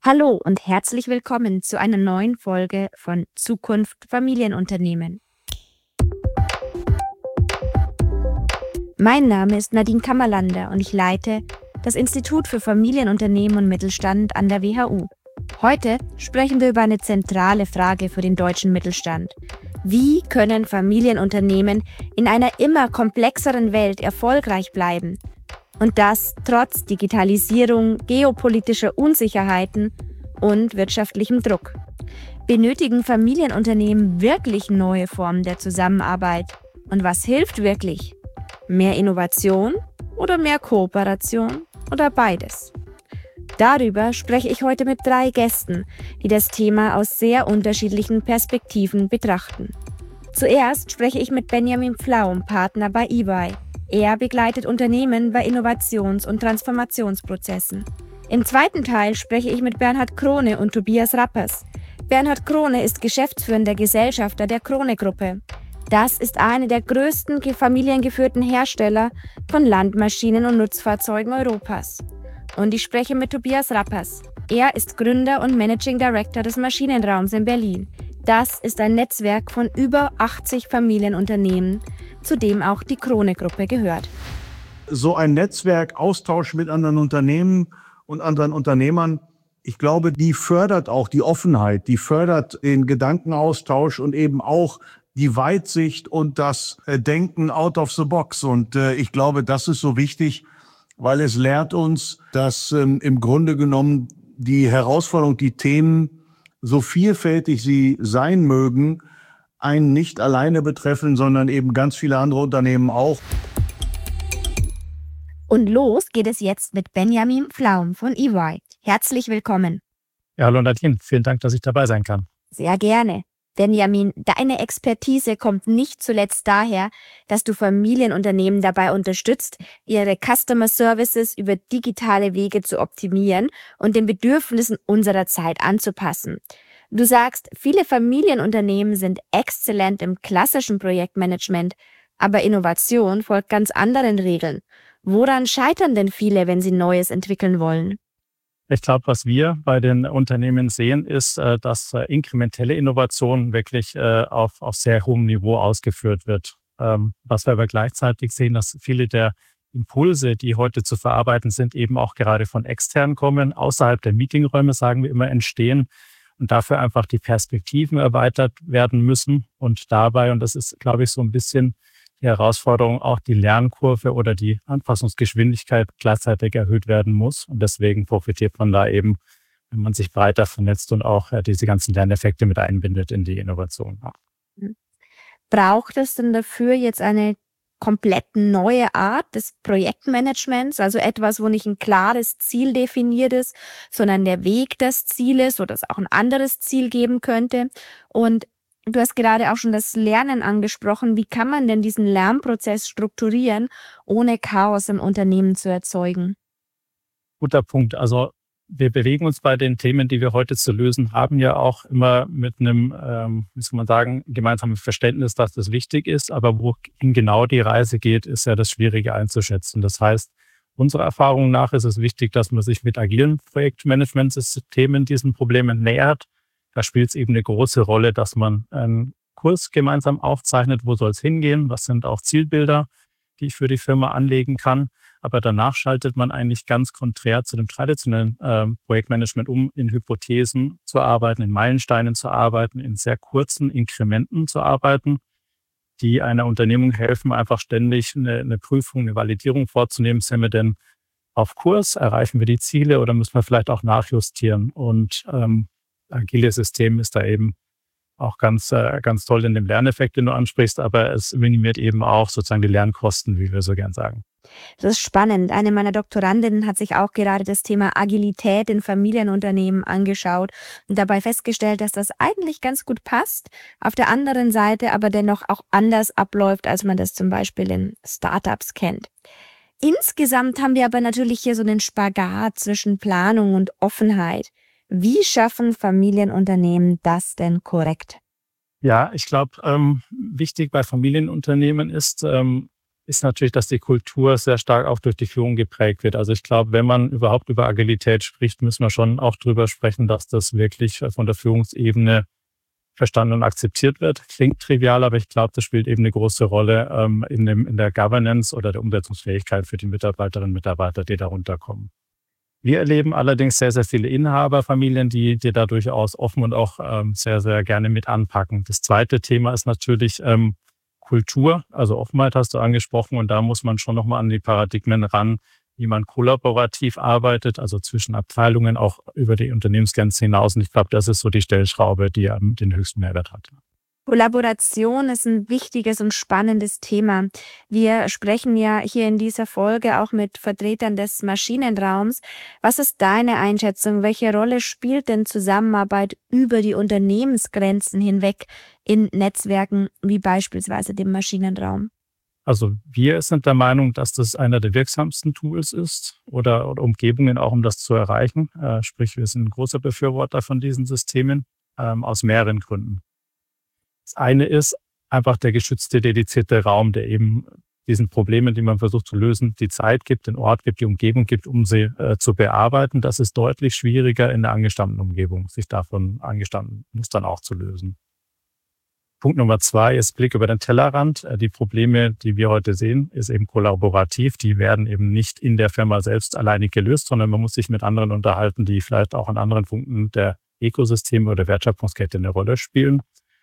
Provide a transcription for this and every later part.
Hallo und herzlich willkommen zu einer neuen Folge von Zukunft Familienunternehmen. Mein Name ist Nadine Kammerlander und ich leite das Institut für Familienunternehmen und Mittelstand an der WHU. Heute sprechen wir über eine zentrale Frage für den deutschen Mittelstand. Wie können Familienunternehmen in einer immer komplexeren Welt erfolgreich bleiben? Und das trotz Digitalisierung, geopolitischer Unsicherheiten und wirtschaftlichem Druck. Benötigen Familienunternehmen wirklich neue Formen der Zusammenarbeit? Und was hilft wirklich? Mehr Innovation oder mehr Kooperation oder beides? Darüber spreche ich heute mit 3 Gästen, die das Thema aus sehr unterschiedlichen Perspektiven betrachten. Zuerst spreche ich mit Benjamin Pflaum, Partner bei EY. Er begleitet Unternehmen bei Innovations- und Transformationsprozessen. Im zweiten Teil spreche ich mit Bernhard Krone und Tobias Rappers. Bernhard Krone ist geschäftsführender Gesellschafter der Krone-Gruppe. Das ist eine der größten familiengeführten Hersteller von Landmaschinen und Nutzfahrzeugen Europas. Und ich spreche mit Tobias Rappers. Er ist Gründer und Managing Director des Maschinenraums in Berlin. Das ist ein Netzwerk von über 80 Familienunternehmen, zu dem auch die Krone-Gruppe gehört. So ein Netzwerk, Austausch mit anderen Unternehmen und anderen Unternehmern, ich glaube, die fördert auch die Offenheit, die fördert den Gedankenaustausch und eben auch die Weitsicht und das Denken out of the box. Und ich glaube, das ist so wichtig, weil es lehrt uns, dass im Grunde genommen die Herausforderung, die Themen, so vielfältig sie sein mögen, einen nicht alleine betreffen, sondern eben ganz viele andere Unternehmen auch. Und los geht es jetzt mit Benjamin Pflaum von EY. Herzlich willkommen. Ja, hallo Nadine, vielen Dank, dass ich dabei sein kann. Sehr gerne. Benjamin, deine Expertise kommt nicht zuletzt daher, dass du Familienunternehmen dabei unterstützt, ihre Customer Services über digitale Wege zu optimieren und den Bedürfnissen unserer Zeit anzupassen. Du sagst, viele Familienunternehmen sind exzellent im klassischen Projektmanagement, aber Innovation folgt ganz anderen Regeln. Woran scheitern denn viele, wenn sie Neues entwickeln wollen? Ich glaube, was wir bei den Unternehmen sehen, ist, dass inkrementelle Innovation wirklich auf sehr hohem Niveau ausgeführt wird. Was wir aber gleichzeitig sehen, dass viele der Impulse, die heute zu verarbeiten sind, eben auch gerade von extern kommen, außerhalb der Meetingräume, sagen wir immer, entstehen und dafür einfach die Perspektiven erweitert werden müssen und dabei, und das ist, glaube ich, so ein bisschen die Herausforderung, auch die Lernkurve oder die Anpassungsgeschwindigkeit gleichzeitig erhöht werden muss. Und deswegen profitiert man da eben, wenn man sich breiter vernetzt und auch diese ganzen Lerneffekte mit einbindet in die Innovation. Braucht es denn dafür jetzt eine komplett neue Art des Projektmanagements, also etwas, wo nicht ein klares Ziel definiert ist, sondern der Weg des Zieles oder es auch ein anderes Ziel geben könnte? Und du hast gerade auch schon das Lernen angesprochen. Wie kann man denn diesen Lernprozess strukturieren, ohne Chaos im Unternehmen zu erzeugen? Guter Punkt. Also wir bewegen uns bei den Themen, die wir heute zu lösen haben, ja auch immer mit einem, wie soll man sagen, gemeinsamen Verständnis, dass das wichtig ist. Aber wohin genau die Reise geht, ist ja das Schwierige einzuschätzen. Das heißt, unserer Erfahrung nach ist es wichtig, dass man sich mit agilen Projektmanagementsystemen diesen Problemen nähert. Da spielt es eben eine große Rolle, dass man einen Kurs gemeinsam aufzeichnet, wo soll es hingehen, was sind auch Zielbilder, die ich für die Firma anlegen kann. Aber danach schaltet man eigentlich ganz konträr zu dem traditionellen Projektmanagement um, in Hypothesen zu arbeiten, in Meilensteinen zu arbeiten, in sehr kurzen Inkrementen zu arbeiten, die einer Unternehmung helfen, einfach ständig eine Prüfung, eine Validierung vorzunehmen. Sind wir denn auf Kurs? Erreichen wir die Ziele oder müssen wir vielleicht auch nachjustieren? Und agiles System ist da eben auch ganz toll in dem Lerneffekt, den du ansprichst, aber es minimiert eben auch sozusagen die Lernkosten, wie wir so gern sagen. Das ist spannend. Eine meiner Doktorandinnen hat sich auch gerade das Thema Agilität in Familienunternehmen angeschaut und dabei festgestellt, dass das eigentlich ganz gut passt, auf der anderen Seite aber dennoch auch anders abläuft, als man das zum Beispiel in Startups kennt. Insgesamt haben wir aber natürlich hier so einen Spagat zwischen Planung und Offenheit. Wie schaffen Familienunternehmen das denn korrekt? Ja, ich glaube, wichtig bei Familienunternehmen ist, ist natürlich, dass die Kultur sehr stark auch durch die Führung geprägt wird. Also ich glaube, wenn man überhaupt über Agilität spricht, müssen wir schon auch drüber sprechen, dass das wirklich von der Führungsebene verstanden und akzeptiert wird. Klingt trivial, aber ich glaube, das spielt eben eine große Rolle in der Governance oder der Umsetzungsfähigkeit für die Mitarbeiterinnen und Mitarbeiter, die darunter kommen. Wir erleben allerdings sehr, sehr viele Inhaberfamilien, die da durchaus offen und auch sehr, sehr gerne mit anpacken. Das zweite Thema ist natürlich Kultur, also Offenheit hast du angesprochen, und da muss man schon nochmal an die Paradigmen ran, wie man kollaborativ arbeitet, also zwischen Abteilungen, auch über die Unternehmensgrenzen hinaus. Und ich glaube, das ist so die Stellschraube, die den höchsten Mehrwert hat. Kollaboration ist ein wichtiges und spannendes Thema. Wir sprechen ja hier in dieser Folge auch mit Vertretern des Maschinenraums. Was ist deine Einschätzung? Welche Rolle spielt denn Zusammenarbeit über die Unternehmensgrenzen hinweg in Netzwerken wie beispielsweise dem Maschinenraum? Also wir sind der Meinung, dass das einer der wirksamsten Tools ist oder Umgebungen auch, um das zu erreichen. Sprich, wir sind ein großer Befürworter von diesen Systemen aus mehreren Gründen. Das eine ist einfach der geschützte, dedizierte Raum, der eben diesen Problemen, die man versucht zu lösen, die Zeit gibt, den Ort gibt, die Umgebung gibt, um sie zu bearbeiten. Das ist deutlich schwieriger in der angestammten Umgebung, sich davon angestammten Mustern auch zu lösen. Punkt Nummer 2 ist Blick über den Tellerrand. Die Probleme, die wir heute sehen, ist eben kollaborativ. Die werden eben nicht in der Firma selbst alleinig gelöst, sondern man muss sich mit anderen unterhalten, die vielleicht auch an anderen Punkten der Ökosysteme oder Wertschöpfungskette eine Rolle spielen.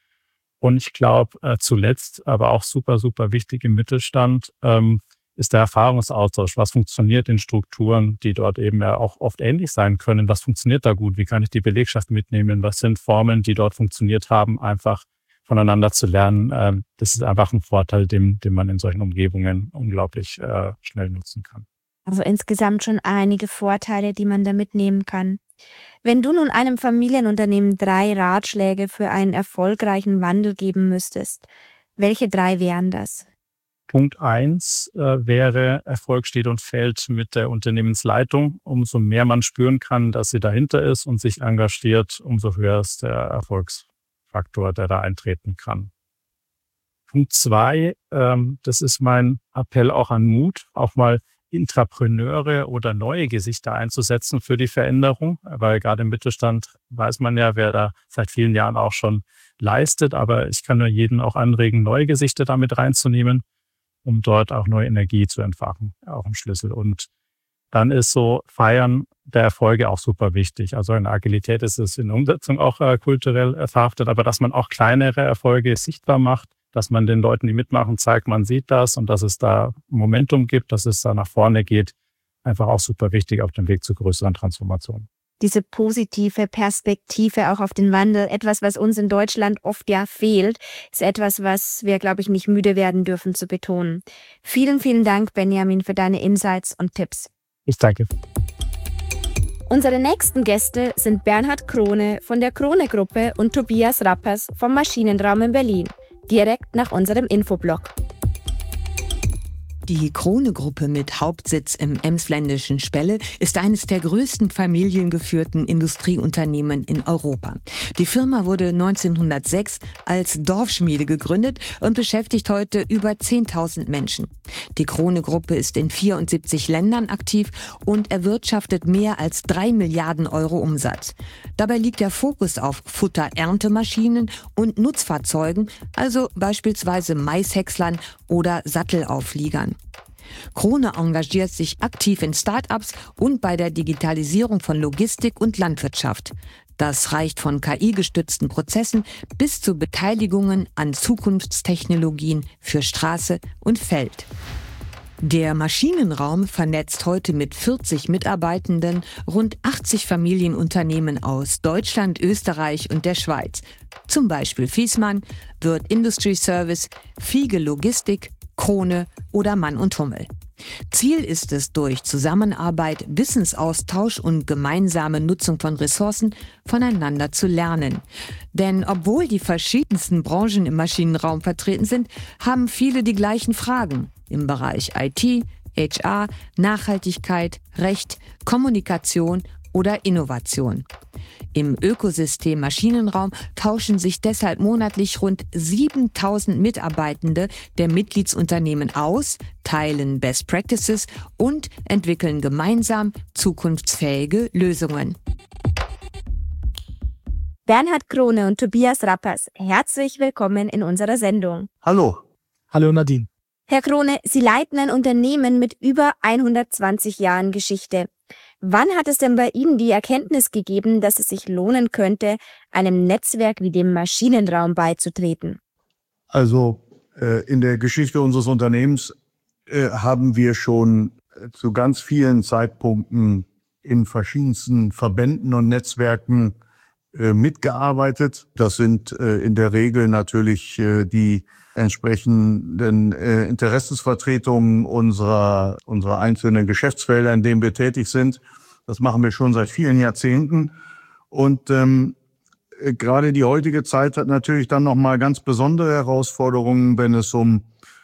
Und ich glaube, zuletzt, aber auch super, super wichtig im Mittelstand, ist der Erfahrungsaustausch. Was funktioniert in Strukturen, die dort eben ja auch oft ähnlich sein können? Was funktioniert da gut? Wie kann ich die Belegschaft mitnehmen? Was sind Formen, die dort funktioniert haben, einfach voneinander zu lernen? Das ist einfach ein Vorteil, den man in solchen Umgebungen unglaublich schnell nutzen kann. Also insgesamt schon einige Vorteile, die man da mitnehmen kann. Wenn du nun einem Familienunternehmen 3 Ratschläge für einen erfolgreichen Wandel geben müsstest, welche 3 wären das? Punkt 1 wäre, Erfolg steht und fällt mit der Unternehmensleitung. Umso mehr man spüren kann, dass sie dahinter ist und sich engagiert, umso höher ist der Erfolgsfaktor, der da eintreten kann. Punkt 2, das ist mein Appell auch an Mut, auch mal Intrapreneure oder neue Gesichter einzusetzen für die Veränderung, weil gerade im Mittelstand weiß man ja, wer da seit vielen Jahren auch schon leistet, aber ich kann nur jeden auch anregen, neue Gesichter damit reinzunehmen, um dort auch neue Energie zu entfachen, auch ein Schlüssel. Und dann ist so Feiern der Erfolge auch super wichtig. Also in Agilität ist es in der Umsetzung auch kulturell verhaftet, aber dass man auch kleinere Erfolge sichtbar macht, dass man den Leuten, die mitmachen, zeigt, man sieht das und dass es da Momentum gibt, dass es da nach vorne geht, einfach auch super wichtig auf dem Weg zu größeren Transformationen. Diese positive Perspektive auch auf den Wandel, etwas, was uns in Deutschland oft ja fehlt, ist etwas, was wir, glaube ich, nicht müde werden dürfen zu betonen. Vielen, vielen Dank, Benjamin, für deine Insights und Tipps. Ich danke. Unsere nächsten Gäste sind Bernhard Krone von der Krone-Gruppe und Tobias Rappers vom Maschinenraum in Berlin. Direkt nach unserem Infoblog. Die Krone-Gruppe mit Hauptsitz im emsländischen Spelle ist eines der größten familiengeführten Industrieunternehmen in Europa. Die Firma wurde 1906 als Dorfschmiede gegründet und beschäftigt heute über 10.000 Menschen. Die Krone-Gruppe ist in 74 Ländern aktiv und erwirtschaftet mehr als 3 Milliarden Euro Umsatz. Dabei liegt der Fokus auf Futter-Erntemaschinen und Nutzfahrzeugen, also beispielsweise Maishäckslern oder Sattelaufliegern. Krone engagiert sich aktiv in Start-ups und bei der Digitalisierung von Logistik und Landwirtschaft. Das reicht von KI-gestützten Prozessen bis zu Beteiligungen an Zukunftstechnologien für Straße und Feld. Der Maschinenraum vernetzt heute mit 40 Mitarbeitenden rund 80 Familienunternehmen aus Deutschland, Österreich und der Schweiz. Zum Beispiel Viessmann, Wirth Industry Service, Fiege Logistik, Krone oder Mann und Hummel. Ziel ist es, durch Zusammenarbeit, Wissensaustausch und gemeinsame Nutzung von Ressourcen voneinander zu lernen. Denn obwohl die verschiedensten Branchen im Maschinenraum vertreten sind, haben viele die gleichen Fragen im Bereich IT, HR, Nachhaltigkeit, Recht, Kommunikation oder Innovation. Im Ökosystem Maschinenraum tauschen sich deshalb monatlich rund 7.000 Mitarbeitende der Mitgliedsunternehmen aus, teilen Best Practices und entwickeln gemeinsam zukunftsfähige Lösungen. Bernhard Krone und Tobias Rappers, herzlich willkommen in unserer Sendung. Hallo. Hallo Nadine. Herr Krone, Sie leiten ein Unternehmen mit über 120 Jahren Geschichte. Wann hat es denn bei Ihnen die Erkenntnis gegeben, dass es sich lohnen könnte, einem Netzwerk wie dem Maschinenraum beizutreten? Also in der Geschichte unseres Unternehmens haben wir schon zu ganz vielen Zeitpunkten in verschiedensten Verbänden und Netzwerken mitgearbeitet. Das sind in der Regel natürlich die entsprechenden Interessensvertretungen unserer einzelnen Geschäftsfelder, in denen wir tätig sind. Das machen wir schon seit vielen Jahrzehnten. Und gerade die heutige Zeit hat natürlich dann nochmal ganz besondere Herausforderungen, wenn es um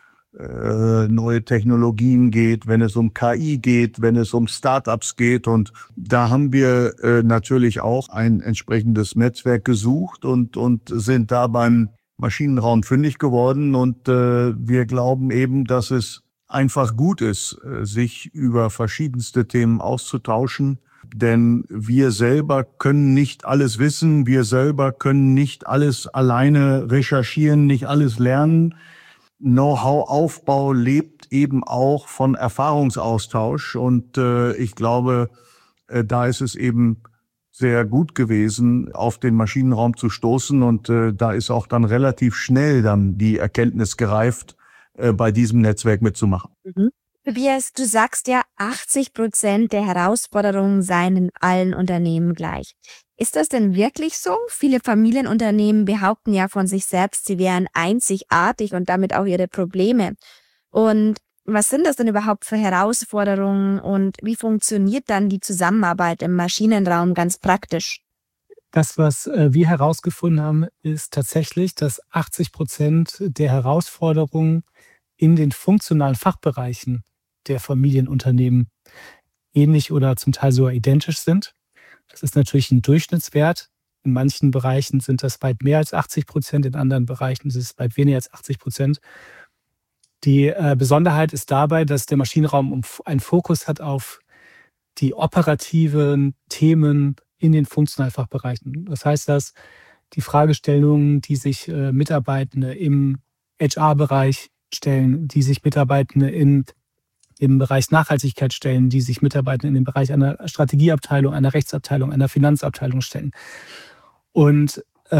neue Technologien geht, wenn es um KI geht, wenn es um Startups geht. Und da haben wir natürlich auch ein entsprechendes Netzwerk gesucht und sind da beim Maschinenraum fündig geworden. Und wir glauben eben, dass es einfach gut ist, sich über verschiedenste Themen auszutauschen. Denn wir selber können nicht alles wissen, wir selber können nicht alles alleine recherchieren, nicht alles lernen. Know-how-Aufbau lebt eben auch von Erfahrungsaustausch und ich glaube, da ist es eben sehr gut gewesen, auf den Maschinenraum zu stoßen und da ist auch dann relativ schnell dann die Erkenntnis gereift, bei diesem Netzwerk mitzumachen. Mhm. Tobias, du sagst ja, 80% der Herausforderungen seien in allen Unternehmen gleich. Ist das denn wirklich so? Viele Familienunternehmen behaupten ja von sich selbst, sie wären einzigartig und damit auch ihre Probleme. Und was sind das denn überhaupt für Herausforderungen und wie funktioniert dann die Zusammenarbeit im Maschinenraum ganz praktisch? Das, was wir herausgefunden haben, ist tatsächlich, dass 80% der Herausforderungen in den funktionalen Fachbereichen der Familienunternehmen ähnlich oder zum Teil sogar identisch sind. Das ist natürlich ein Durchschnittswert. In manchen Bereichen sind das weit mehr als 80%, in anderen Bereichen ist es weit weniger als 80%. Die Besonderheit ist dabei, dass der Maschinenraum einen Fokus hat auf die operativen Themen in den funktionalen Fachbereichen. Das heißt, dass die Fragestellungen, die sich Mitarbeitende im HR-Bereich stellen, die sich Mitarbeitende im Bereich Nachhaltigkeit stellen, die sich Mitarbeitende in dem Bereich einer Strategieabteilung, einer Rechtsabteilung, einer Finanzabteilung stellen. Und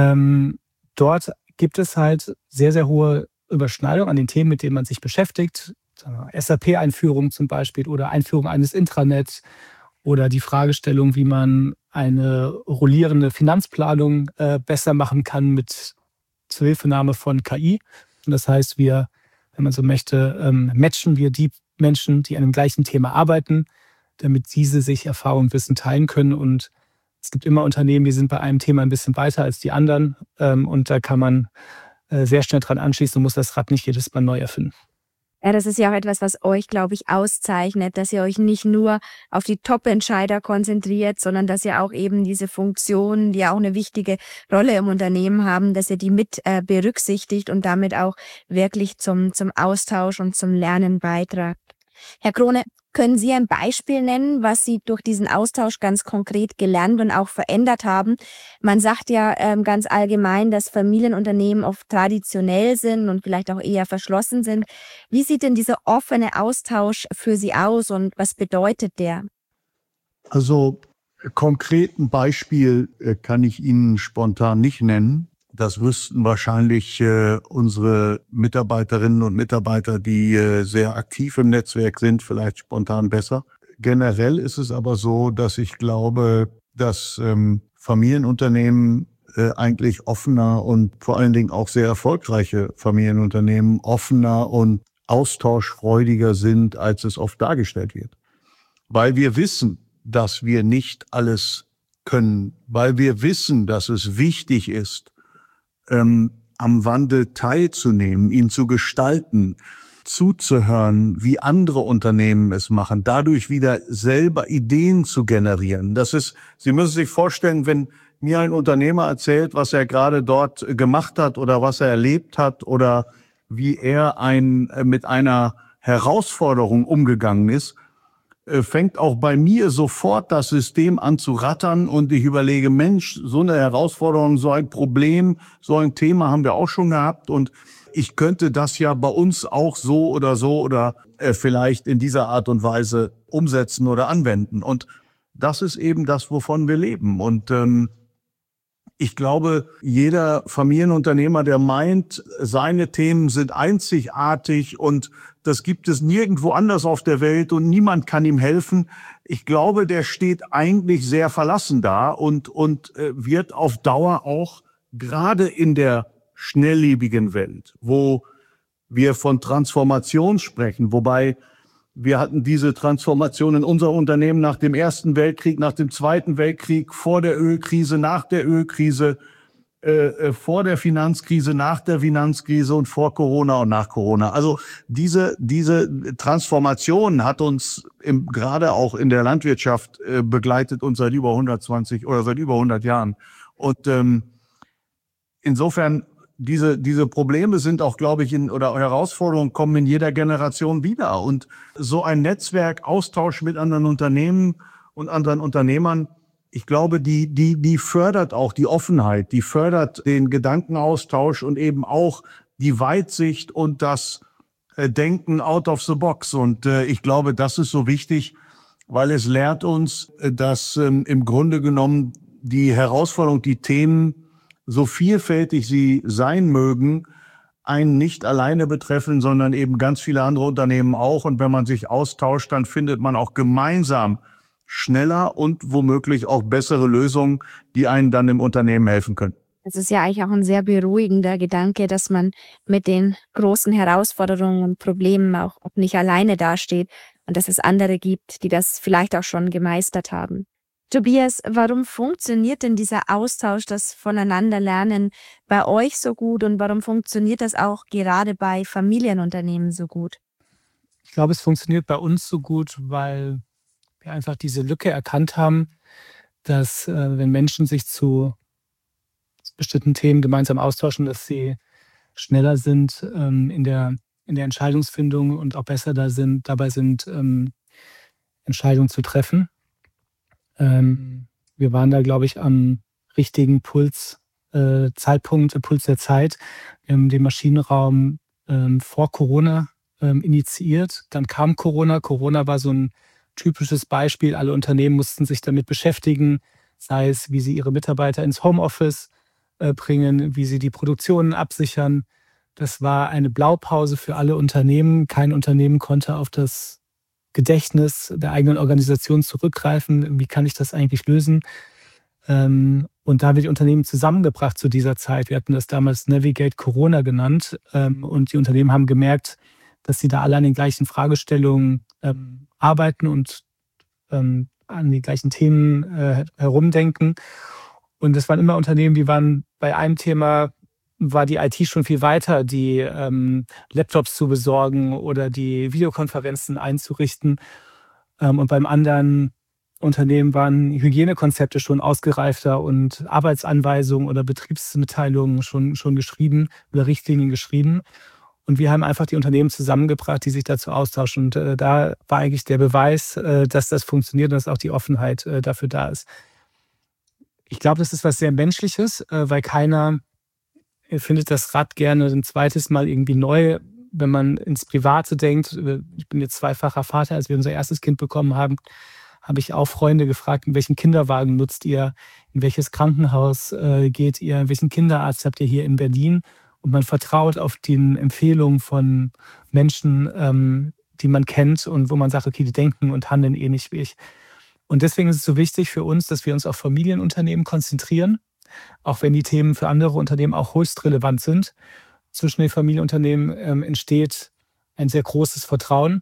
dort gibt es halt sehr, sehr hohe Überschneidung an den Themen, mit denen man sich beschäftigt. SAP-Einführung zum Beispiel oder Einführung eines Intranets oder die Fragestellung, wie man eine rollierende Finanzplanung besser machen kann mit Zuhilfenahme von KI. Und das heißt, wir, wenn man so möchte, matchen wir die Menschen, die an dem gleichen Thema arbeiten, damit diese sich Erfahrung und Wissen teilen können. Und es gibt immer Unternehmen, die sind bei einem Thema ein bisschen weiter als die anderen. Und da kann man sehr schnell dran anschließen und muss das Rad nicht jedes Mal neu erfinden. Ja, das ist ja auch etwas, was euch, glaube ich, auszeichnet, dass ihr euch nicht nur auf die Top-Entscheider konzentriert, sondern dass ihr auch eben diese Funktionen, die ja auch eine wichtige Rolle im Unternehmen haben, dass ihr die mit berücksichtigt und damit auch wirklich zum Austausch und zum Lernen beitragt. Herr Krone, können Sie ein Beispiel nennen, was Sie durch diesen Austausch ganz konkret gelernt und auch verändert haben? Man sagt ja ganz allgemein, dass Familienunternehmen oft traditionell sind und vielleicht auch eher verschlossen sind. Wie sieht denn dieser offene Austausch für Sie aus und was bedeutet der? Also konkret ein Beispiel kann ich Ihnen spontan nicht nennen. Das wüssten wahrscheinlich unsere Mitarbeiterinnen und Mitarbeiter, die sehr aktiv im Netzwerk sind, vielleicht spontan besser. Generell ist es aber so, dass ich glaube, dass Familienunternehmen eigentlich offener und vor allen Dingen auch sehr erfolgreiche Familienunternehmen offener und austauschfreudiger sind, als es oft dargestellt wird. Weil wir wissen, dass wir nicht alles können, weil wir wissen, dass es wichtig ist, am Wandel teilzunehmen, ihn zu gestalten, zuzuhören, wie andere Unternehmen es machen, dadurch wieder selber Ideen zu generieren. Sie müssen sich vorstellen, wenn mir ein Unternehmer erzählt, was er gerade dort gemacht hat oder was er erlebt hat oder wie er mit einer Herausforderung umgegangen ist, fängt auch bei mir sofort das System an zu rattern und ich überlege, Mensch, so eine Herausforderung, so ein Problem, so ein Thema haben wir auch schon gehabt und ich könnte das ja bei uns auch so oder vielleicht in dieser Art und Weise umsetzen oder anwenden. Und das ist eben das, wovon wir leben. Und ich glaube, jeder Familienunternehmer, der meint, seine Themen sind einzigartig und das gibt es nirgendwo anders auf der Welt und niemand kann ihm helfen. Ich glaube, der steht eigentlich sehr verlassen da und wird auf Dauer auch gerade in der schnelllebigen Welt, wo wir von Transformation sprechen, wobei wir hatten diese Transformation in unser Unternehmen nach dem Ersten Weltkrieg, nach dem Zweiten Weltkrieg, vor der Ölkrise, nach der Ölkrise, vor der Finanzkrise, nach der Finanzkrise und vor Corona und nach Corona. Also diese Transformation hat uns gerade auch in der Landwirtschaft begleitet uns seit über 120 oder seit über 100 Jahren. Und insofern diese Probleme sind auch, glaube ich, oder Herausforderungen kommen in jeder Generation wieder. Und so ein Netzwerk, Austausch mit anderen Unternehmen und anderen Unternehmern, ich glaube, die fördert auch die Offenheit, die fördert den Gedankenaustausch und eben auch die Weitsicht und das Denken out of the box. Und ich glaube, das ist so wichtig, weil es lehrt uns, dass im Grunde genommen die Herausforderung, die Themen, so vielfältig sie sein mögen, einen nicht alleine betreffen, sondern eben ganz viele andere Unternehmen auch. Und wenn man sich austauscht, dann findet man auch gemeinsam schneller und womöglich auch bessere Lösungen, die einen dann im Unternehmen helfen können. Es ist ja eigentlich auch ein sehr beruhigender Gedanke, dass man mit den großen Herausforderungen und Problemen auch nicht alleine dasteht und dass es andere gibt, die das vielleicht auch schon gemeistert haben. Tobias, warum funktioniert denn dieser Austausch, das Voneinanderlernen bei euch so gut und warum funktioniert das auch gerade bei Familienunternehmen so gut? Ich glaube, es funktioniert bei uns so gut, weil wir einfach diese Lücke erkannt haben, dass wenn Menschen sich zu bestimmten Themen gemeinsam austauschen, dass sie schneller sind in der Entscheidungsfindung und auch besser dabei sind, Entscheidungen zu treffen. Wir waren da, glaube ich, am richtigen Puls der Zeit. Wir haben den Maschinenraum vor Corona initiiert. Dann kam Corona. Corona war so ein typisches Beispiel. Alle Unternehmen mussten sich damit beschäftigen, sei es, wie sie ihre Mitarbeiter ins Homeoffice bringen, wie sie die Produktionen absichern. Das war eine Blaupause für alle Unternehmen. Kein Unternehmen konnte auf das Gedächtnis der eigenen Organisation zurückgreifen. Wie kann ich das eigentlich lösen? Und da haben wir die Unternehmen zusammengebracht zu dieser Zeit. Wir hatten das damals Navigate Corona genannt. Und die Unternehmen haben gemerkt, dass sie da alle an den gleichen Fragestellungen arbeiten und an die gleichen Themen herumdenken. Und das waren immer Unternehmen, die waren bei einem Thema, war die IT schon viel weiter, die Laptops zu besorgen oder die Videokonferenzen einzurichten. Und beim anderen Unternehmen waren Hygienekonzepte schon ausgereifter und Arbeitsanweisungen oder Betriebsmitteilungen schon geschrieben oder Richtlinien geschrieben. Und wir haben einfach die Unternehmen zusammengebracht, die sich dazu austauschen. Und da war eigentlich der Beweis, dass das funktioniert und dass auch die Offenheit dafür da ist. Ich glaube, das ist was sehr Menschliches, weil keiner findet das Rad gerne ein zweites Mal irgendwie neu. Wenn man ins Private denkt, ich bin jetzt zweifacher Vater, als wir unser erstes Kind bekommen haben, habe ich auch Freunde gefragt, in welchen Kinderwagen nutzt ihr, in welches Krankenhaus geht ihr, in welchen Kinderarzt habt ihr hier in Berlin? Und man vertraut auf die Empfehlungen von Menschen, die man kennt und wo man sagt, okay, die denken und handeln ähnlich wie ich. Und deswegen ist es so wichtig für uns, dass wir uns auf Familienunternehmen konzentrieren, auch wenn die Themen für andere Unternehmen auch höchst relevant sind. Zwischen den Familienunternehmen entsteht ein sehr großes Vertrauen.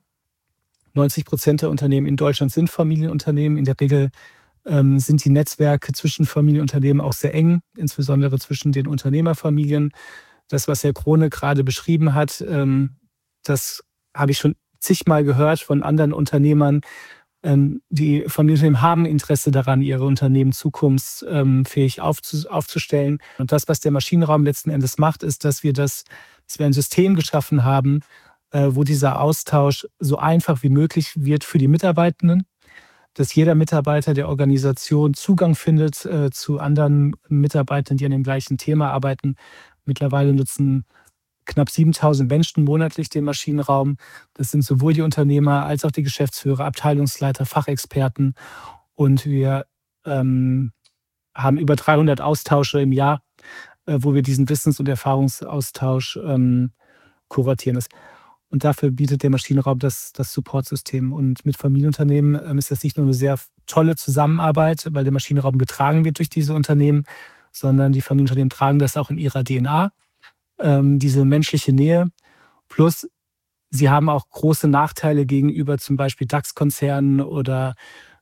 90% der Unternehmen in Deutschland sind Familienunternehmen. In der Regel sind die Netzwerke zwischen Familienunternehmen auch sehr eng, insbesondere zwischen den Unternehmerfamilien. Das, was Herr Krone gerade beschrieben hat, das habe ich schon zigmal gehört von anderen Unternehmern, die Familienunternehmen haben Interesse daran, ihre Unternehmen zukunftsfähig aufzustellen. Und das, was der Maschinenraum letzten Endes macht, ist, dass wir ein System geschaffen haben, wo dieser Austausch so einfach wie möglich wird für die Mitarbeitenden, dass jeder Mitarbeiter der Organisation Zugang findet zu anderen Mitarbeitern, die an dem gleichen Thema arbeiten. Mittlerweile nutzen knapp 7.000 Menschen monatlich den Maschinenraum. Das sind sowohl die Unternehmer als auch die Geschäftsführer, Abteilungsleiter, Fachexperten. Und wir haben über 300 Austausche im Jahr, wo wir diesen Wissens- und Erfahrungsaustausch kuratieren. Und dafür bietet der Maschinenraum das Supportsystem. Und mit Familienunternehmen ist das nicht nur eine sehr tolle Zusammenarbeit, weil der Maschinenraum getragen wird durch diese Unternehmen, sondern die Familienunternehmen tragen das auch in ihrer DNA. Diese menschliche Nähe. Plus, sie haben auch große Nachteile gegenüber zum Beispiel DAX-Konzernen oder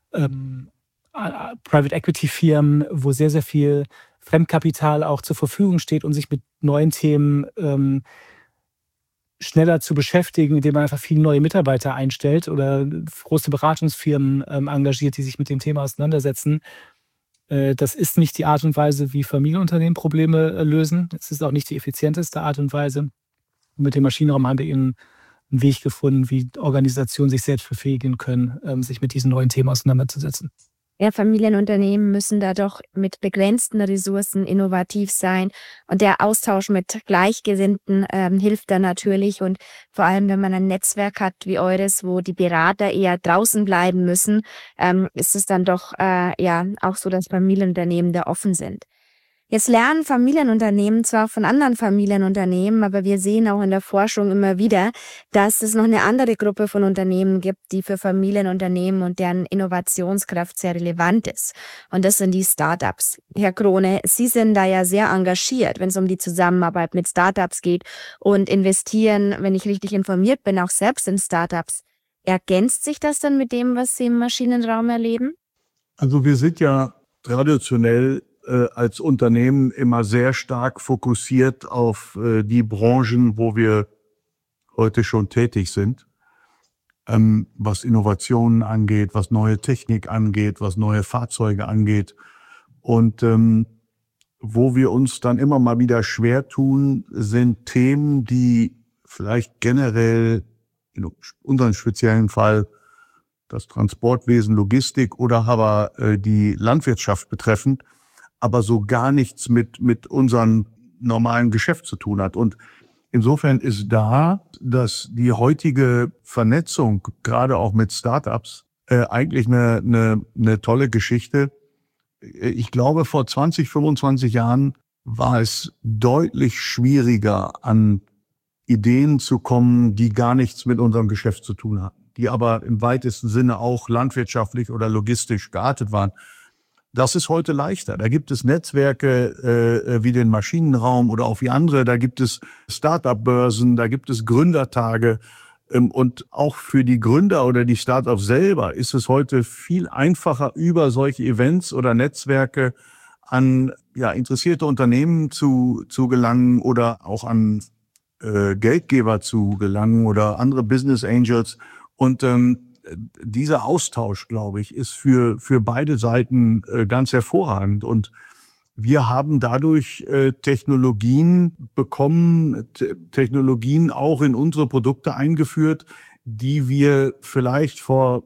Private Equity-Firmen, wo sehr, sehr viel Fremdkapital auch zur Verfügung steht und sich mit neuen Themen schneller zu beschäftigen, indem man einfach viele neue Mitarbeiter einstellt oder große Beratungsfirmen engagiert, die sich mit dem Thema auseinandersetzen. Das ist nicht die Art und Weise, wie Familienunternehmen Probleme lösen. Es ist auch nicht die effizienteste Art und Weise. Und mit dem Maschinenraum haben wir eben einen Weg gefunden, wie Organisationen sich selbst befähigen können, sich mit diesen neuen Themen auseinanderzusetzen. Ja, Familienunternehmen müssen da doch mit begrenzten Ressourcen innovativ sein. Und der Austausch mit Gleichgesinnten hilft da natürlich. Und vor allem, wenn man ein Netzwerk hat wie eures, wo die Berater eher draußen bleiben müssen, ist es dann doch auch so, dass Familienunternehmen da offen sind. Jetzt lernen Familienunternehmen zwar von anderen Familienunternehmen, aber wir sehen auch in der Forschung immer wieder, dass es noch eine andere Gruppe von Unternehmen gibt, die für Familienunternehmen und deren Innovationskraft sehr relevant ist. Und das sind die Startups. Herr Krone, Sie sind da ja sehr engagiert, wenn es um die Zusammenarbeit mit Startups geht und investieren, wenn ich richtig informiert bin, auch selbst in Startups. Ergänzt sich das dann mit dem, was Sie im Maschinenraum erleben? Also wir sind ja traditionell als Unternehmen immer sehr stark fokussiert auf die Branchen, wo wir heute schon tätig sind, was Innovationen angeht, was neue Technik angeht, was neue Fahrzeuge angeht. Und wo wir uns dann immer mal wieder schwer tun, sind Themen, die vielleicht generell in unserem speziellen Fall das Transportwesen, Logistik oder aber die Landwirtschaft betreffen, aber so gar nichts mit unserem normalen Geschäft zu tun hat. Und insofern ist da, dass die heutige Vernetzung, gerade auch mit Startups, eigentlich eine tolle Geschichte. Ich glaube, vor 20, 25 Jahren war es deutlich schwieriger, an Ideen zu kommen, die gar nichts mit unserem Geschäft zu tun hatten, die aber im weitesten Sinne auch landwirtschaftlich oder logistisch geartet waren. Das ist heute leichter. Da gibt es Netzwerke wie den Maschinenraum oder auch wie andere. Da gibt es Start-up-Börsen, da gibt es Gründertage. Und auch für die Gründer oder die Start-ups selber ist es heute viel einfacher, über solche Events oder Netzwerke an interessierte Unternehmen zu gelangen oder auch an Geldgeber zu gelangen oder andere Business Angels. Und dieser Austausch, glaube ich, ist für beide Seiten ganz hervorragend. Und wir haben dadurch Technologien bekommen, Technologien auch in unsere Produkte eingeführt, die wir vielleicht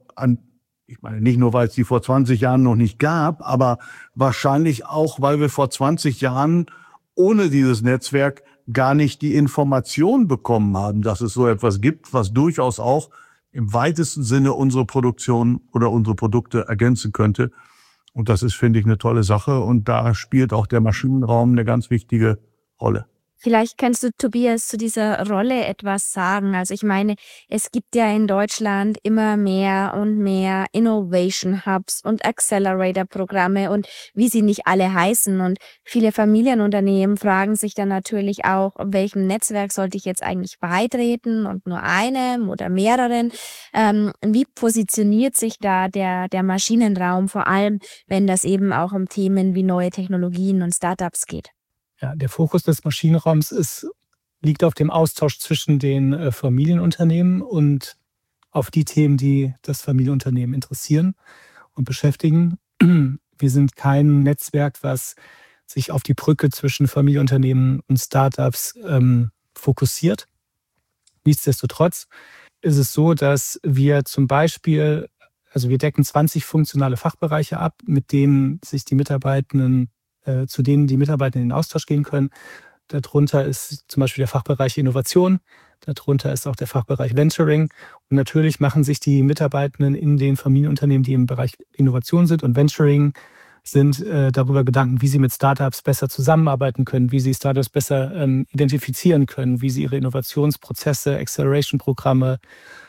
ich meine nicht nur, weil es die vor 20 Jahren noch nicht gab, aber wahrscheinlich auch, weil wir vor 20 Jahren ohne dieses Netzwerk gar nicht die Information bekommen haben, dass es so etwas gibt, was durchaus auch im weitesten Sinne unsere Produktion oder unsere Produkte ergänzen könnte. Und das ist, finde ich, eine tolle Sache. Und da spielt auch der Maschinenraum eine ganz wichtige Rolle. Vielleicht kannst du, Tobias, zu dieser Rolle etwas sagen. Also ich meine, es gibt ja in Deutschland immer mehr und mehr Innovation Hubs und Accelerator-Programme und wie sie nicht alle heißen. Und viele Familienunternehmen fragen sich dann natürlich auch, welchem Netzwerk sollte ich jetzt eigentlich beitreten und nur einem oder mehreren. Wie positioniert sich da der Maschinenraum, vor allem wenn das eben auch um Themen wie neue Technologien und Startups geht? Ja, der Fokus des Maschinenraums ist liegt auf dem Austausch zwischen den Familienunternehmen und auf die Themen, die das Familienunternehmen interessieren und beschäftigen. Wir sind kein Netzwerk, was sich auf die Brücke zwischen Familienunternehmen und Startups fokussiert. Nichtsdestotrotz ist es so, dass wir zum Beispiel, also wir decken 20 funktionale Fachbereiche ab, mit denen sich die Mitarbeitenden, zu denen die Mitarbeitenden in den Austausch gehen können. Darunter ist zum Beispiel der Fachbereich Innovation, darunter ist auch der Fachbereich Venturing. Und natürlich machen sich die Mitarbeitenden in den Familienunternehmen, die im Bereich Innovation sind und Venturing sind, darüber Gedanken, wie sie mit Startups besser zusammenarbeiten können, wie sie Startups besser identifizieren können, wie sie ihre Innovationsprozesse, Acceleration-Programme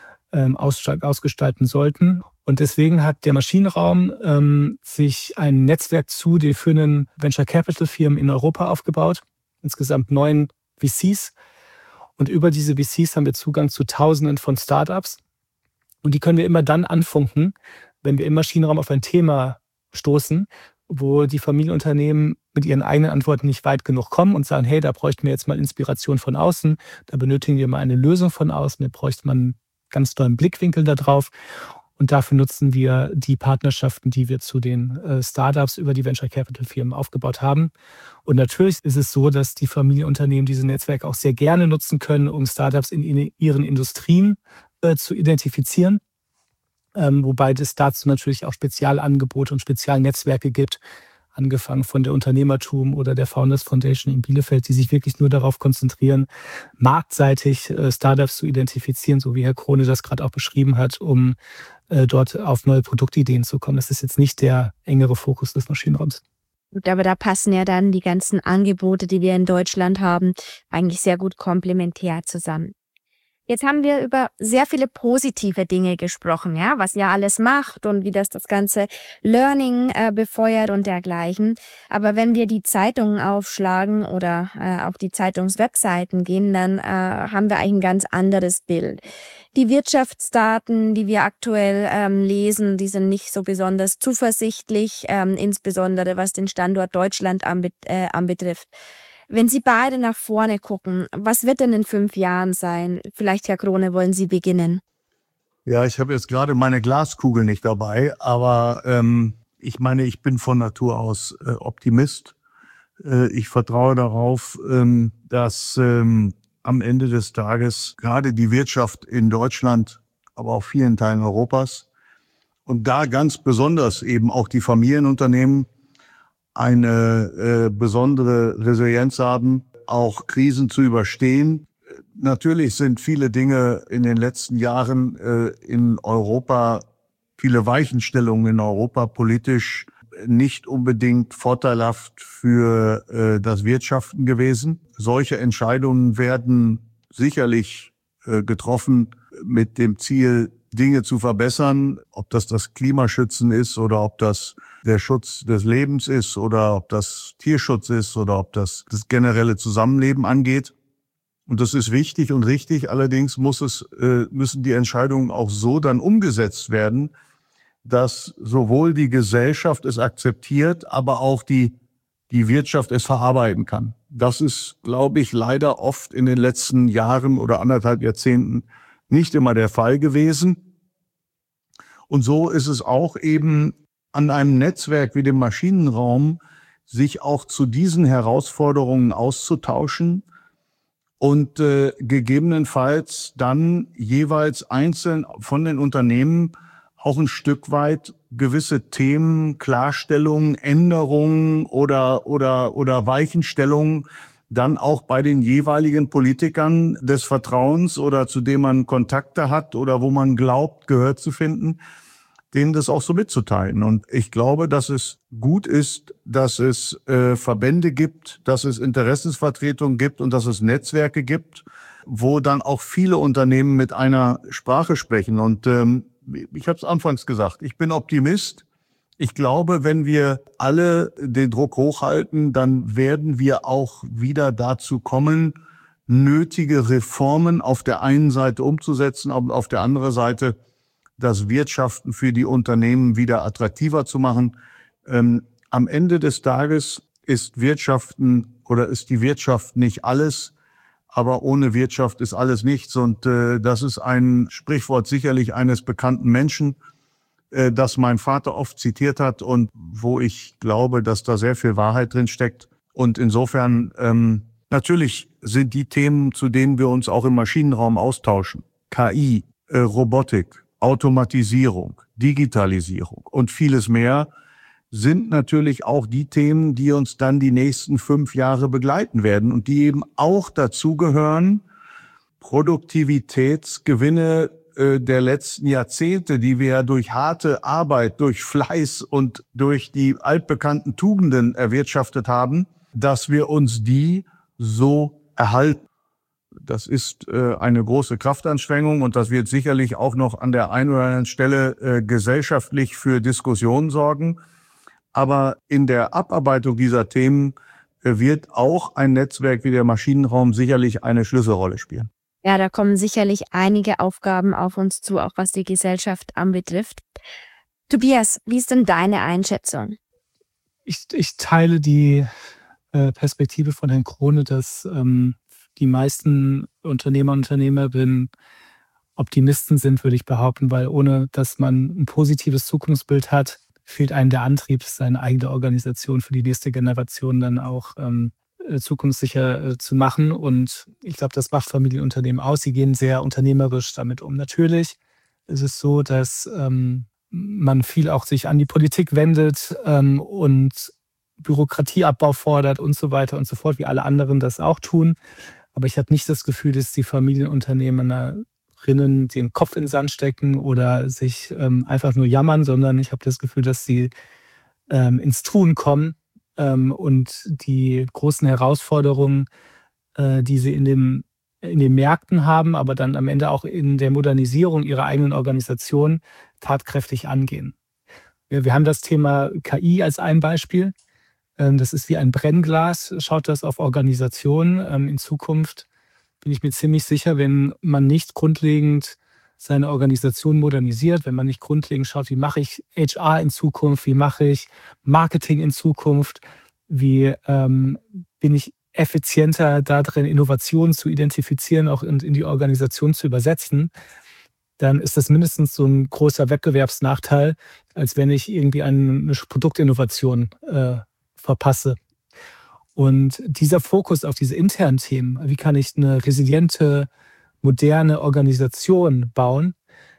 ausgestalten sollten. Und deswegen hat der Maschinenraum sich ein Netzwerk zu den führenden Venture-Capital-Firmen in Europa aufgebaut. Insgesamt 9 VCs. Und über diese VCs haben wir Zugang zu Tausenden von Startups. Und die können wir immer dann anfunken, wenn wir im Maschinenraum auf ein Thema stoßen, wo die Familienunternehmen mit ihren eigenen Antworten nicht weit genug kommen und sagen, hey, da bräuchten wir jetzt mal Inspiration von außen, da benötigen wir mal eine Lösung von außen, da bräuchte man einen ganz tollen Blickwinkel da drauf. Und dafür nutzen wir die Partnerschaften, die wir zu den Startups über die Venture Capital Firmen aufgebaut haben. Und natürlich ist es so, dass die Familienunternehmen diese Netzwerke auch sehr gerne nutzen können, um Startups in ihren Industrien zu identifizieren. Wobei es dazu natürlich auch Spezialangebote und Spezialnetzwerke gibt, angefangen von der Unternehmertum oder der Founders Foundation in Bielefeld, die sich wirklich nur darauf konzentrieren, marktseitig Startups zu identifizieren, so wie Herr Krone das gerade auch beschrieben hat, um dort auf neue Produktideen zu kommen. Das ist jetzt nicht der engere Fokus des Maschinenraums. Gut, aber da passen ja dann die ganzen Angebote, die wir in Deutschland haben, eigentlich sehr gut komplementär zusammen. Jetzt haben wir über sehr viele positive Dinge gesprochen, ja, was ja alles macht und wie das ganze Learning befeuert und dergleichen. Aber wenn wir die Zeitungen aufschlagen oder auf die Zeitungswebseiten gehen, dann haben wir eigentlich ein ganz anderes Bild. Die Wirtschaftsdaten, die wir aktuell lesen, die sind nicht so besonders zuversichtlich, insbesondere was den Standort Deutschland anbetrifft. Wenn Sie beide nach vorne gucken, was wird denn in 5 Jahren sein? Vielleicht, Herr Krone, wollen Sie beginnen? Ja, ich habe jetzt gerade meine Glaskugel nicht dabei, aber ich meine, ich bin von Natur aus Optimist. Ich vertraue darauf, dass am Ende des Tages gerade die Wirtschaft in Deutschland, aber auch vielen Teilen Europas und da ganz besonders eben auch die Familienunternehmen eine besondere Resilienz haben, auch Krisen zu überstehen. Natürlich sind viele Dinge in den letzten Jahren in Europa, viele Weichenstellungen in Europa politisch nicht unbedingt vorteilhaft für das Wirtschaften gewesen. Solche Entscheidungen werden sicherlich getroffen mit dem Ziel, Dinge zu verbessern, ob das Klimaschützen ist oder ob das der Schutz des Lebens ist oder ob das Tierschutz ist oder ob das generelle Zusammenleben angeht. Und das ist wichtig und richtig. Allerdings müssen die Entscheidungen auch so dann umgesetzt werden, dass sowohl die Gesellschaft es akzeptiert, aber auch die Wirtschaft es verarbeiten kann. Das ist, glaube ich, leider oft in den letzten Jahren oder 1,5 Jahrzehnten nicht immer der Fall gewesen. Und so ist es auch eben an einem Netzwerk wie dem Maschinenraum, sich auch zu diesen Herausforderungen auszutauschen und gegebenenfalls dann jeweils einzeln von den Unternehmen auch ein Stück weit gewisse Themen, Klarstellungen, Änderungen oder Weichenstellungen dann auch bei den jeweiligen Politikern des Vertrauens oder zu denen man Kontakte hat oder wo man glaubt, Gehör zu finden, denen das auch so mitzuteilen. Und ich glaube, dass es gut ist, dass es Verbände gibt, dass es Interessensvertretungen gibt und dass es Netzwerke gibt, wo dann auch viele Unternehmen mit einer Sprache sprechen. Und ich habe es anfangs gesagt, ich bin Optimist. Ich glaube, wenn wir alle den Druck hochhalten, dann werden wir auch wieder dazu kommen, nötige Reformen auf der einen Seite umzusetzen, aber auf der anderen Seite das Wirtschaften für die Unternehmen wieder attraktiver zu machen. Am Ende des Tages ist die Wirtschaft nicht alles, aber ohne Wirtschaft ist alles nichts. Und das ist ein Sprichwort sicherlich eines bekannten Menschen, das mein Vater oft zitiert hat und wo ich glaube, dass da sehr viel Wahrheit drin steckt. Und insofern, natürlich sind die Themen, zu denen wir uns auch im Maschinenraum austauschen, KI, Robotik, Automatisierung, Digitalisierung und vieles mehr, sind natürlich auch die Themen, die uns dann die nächsten 5 Jahre begleiten werden und die eben auch dazu gehören, Produktivitätsgewinne der letzten Jahrzehnte, die wir ja durch harte Arbeit, durch Fleiß und durch die altbekannten Tugenden erwirtschaftet haben, dass wir uns die so erhalten. Das ist eine große Kraftanstrengung und das wird sicherlich auch noch an der einen oder anderen Stelle gesellschaftlich für Diskussionen sorgen. Aber in der Abarbeitung dieser Themen wird auch ein Netzwerk wie der Maschinenraum sicherlich eine Schlüsselrolle spielen. Ja, da kommen sicherlich einige Aufgaben auf uns zu, auch was die Gesellschaft anbetrifft. Tobias, wie ist denn deine Einschätzung? Ich teile die Perspektive von Herrn Krone, dass die meisten Unternehmer und Unternehmerinnen Optimisten sind, würde ich behaupten, weil ohne, dass man ein positives Zukunftsbild hat, fehlt einem der Antrieb, seine eigene Organisation für die nächste Generation dann auch zukunftssicher zu machen. Und ich glaube, das macht Familienunternehmen aus. Sie gehen sehr unternehmerisch damit um. Natürlich ist es so, dass man viel auch sich an die Politik wendet und Bürokratieabbau fordert und so weiter und so fort, wie alle anderen das auch tun. Aber ich habe nicht das Gefühl, dass die Familienunternehmerinnen den Kopf in den Sand stecken oder sich einfach nur jammern, sondern ich habe das Gefühl, dass sie ins Tun kommen und die großen Herausforderungen, die sie in den Märkten haben, aber dann am Ende auch in der Modernisierung ihrer eigenen Organisation tatkräftig angehen. Wir haben das Thema KI als ein Beispiel. Das ist wie ein Brennglas, schaut das auf Organisationen. In Zukunft bin ich mir ziemlich sicher, wenn man nicht grundlegend seine Organisation modernisiert, wenn man nicht grundlegend schaut, wie mache ich HR in Zukunft, wie mache ich Marketing in Zukunft, wie bin ich effizienter darin, Innovationen zu identifizieren, auch in die Organisation zu übersetzen, dann ist das mindestens so ein großer Wettbewerbsnachteil, als wenn ich irgendwie eine Produktinnovation verpasse. Und dieser Fokus auf diese internen Themen, wie kann ich eine resiliente, moderne Organisation bauen,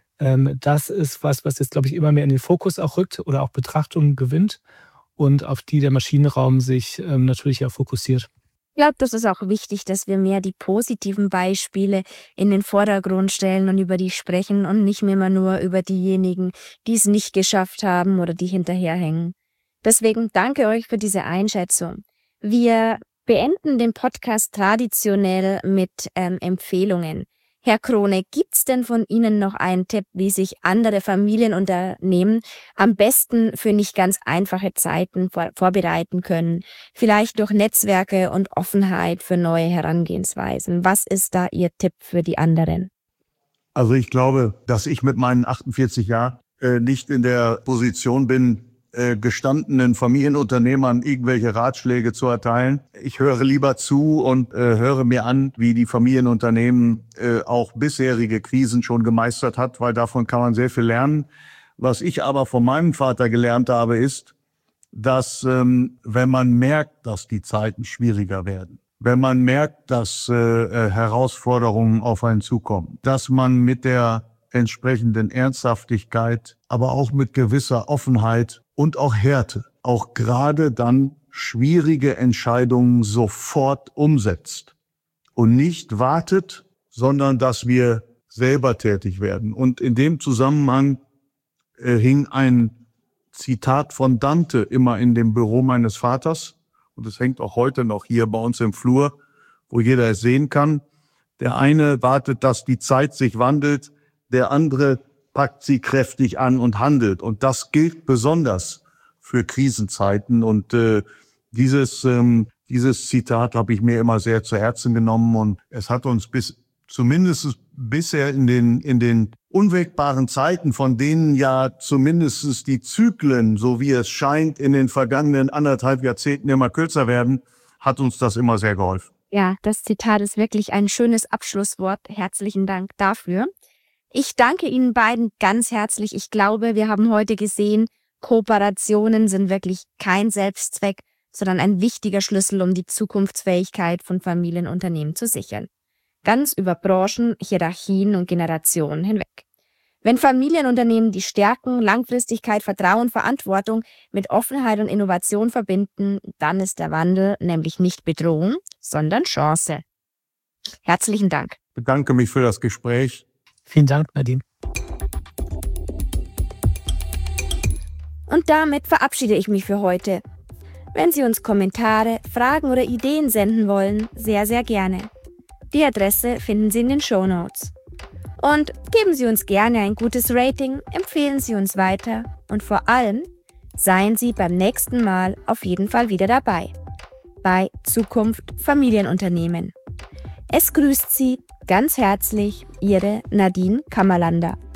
das ist was jetzt, glaube ich, immer mehr in den Fokus auch rückt oder auch Betrachtung gewinnt und auf die der Maschinenraum sich natürlich ja fokussiert. Ich glaube, das ist auch wichtig, dass wir mehr die positiven Beispiele in den Vordergrund stellen und über die sprechen und nicht mehr nur über diejenigen, die es nicht geschafft haben oder die hinterherhängen. Deswegen danke euch für diese Einschätzung. Wir beenden den Podcast traditionell mit Empfehlungen. Herr Krone, gibt's denn von Ihnen noch einen Tipp, wie sich andere Familienunternehmen am besten für nicht ganz einfache Zeiten vorbereiten können? Vielleicht durch Netzwerke und Offenheit für neue Herangehensweisen. Was ist da Ihr Tipp für die anderen? Also ich glaube, dass ich mit meinen 48 Jahren nicht in der Position bin, gestandenen Familienunternehmern irgendwelche Ratschläge zu erteilen. Ich höre lieber zu und höre mir an, wie die Familienunternehmen auch bisherige Krisen schon gemeistert hat, weil davon kann man sehr viel lernen. Was ich aber von meinem Vater gelernt habe, ist, dass wenn man merkt, dass die Zeiten schwieriger werden, wenn man merkt, dass Herausforderungen auf einen zukommen, dass man mit der entsprechenden Ernsthaftigkeit, aber auch mit gewisser Offenheit und auch Härte, auch gerade dann schwierige Entscheidungen sofort umsetzt und nicht wartet, sondern dass wir selber tätig werden. Und in dem Zusammenhang hing ein Zitat von Dante immer in dem Büro meines Vaters und es hängt auch heute noch hier bei uns im Flur, wo jeder es sehen kann. Der eine wartet, dass die Zeit sich wandelt, der andere packt sie kräftig an und handelt. Und das gilt besonders für Krisenzeiten. Und dieses Zitat habe ich mir immer sehr zu Herzen genommen. Und es hat uns zumindest bisher in den unwägbaren Zeiten, von denen ja zumindest die Zyklen, so wie es scheint, in den vergangenen 1,5 Jahrzehnten immer kürzer werden, hat uns das immer sehr geholfen. Ja, das Zitat ist wirklich ein schönes Abschlusswort. Herzlichen Dank dafür. Ich danke Ihnen beiden ganz herzlich. Ich glaube, wir haben heute gesehen, Kooperationen sind wirklich kein Selbstzweck, sondern ein wichtiger Schlüssel, um die Zukunftsfähigkeit von Familienunternehmen zu sichern. Ganz über Branchen, Hierarchien und Generationen hinweg. Wenn Familienunternehmen die Stärken, Langfristigkeit, Vertrauen, Verantwortung mit Offenheit und Innovation verbinden, dann ist der Wandel nämlich nicht Bedrohung, sondern Chance. Herzlichen Dank. Ich bedanke mich für das Gespräch. Vielen Dank, Nadine. Und damit verabschiede ich mich für heute. Wenn Sie uns Kommentare, Fragen oder Ideen senden wollen, sehr, sehr gerne. Die Adresse finden Sie in den Shownotes. Und geben Sie uns gerne ein gutes Rating, empfehlen Sie uns weiter und vor allem seien Sie beim nächsten Mal auf jeden Fall wieder dabei. Bei Zukunft Familienunternehmen. Es grüßt Sie ganz herzlich Ihre Nadine Kammerlander.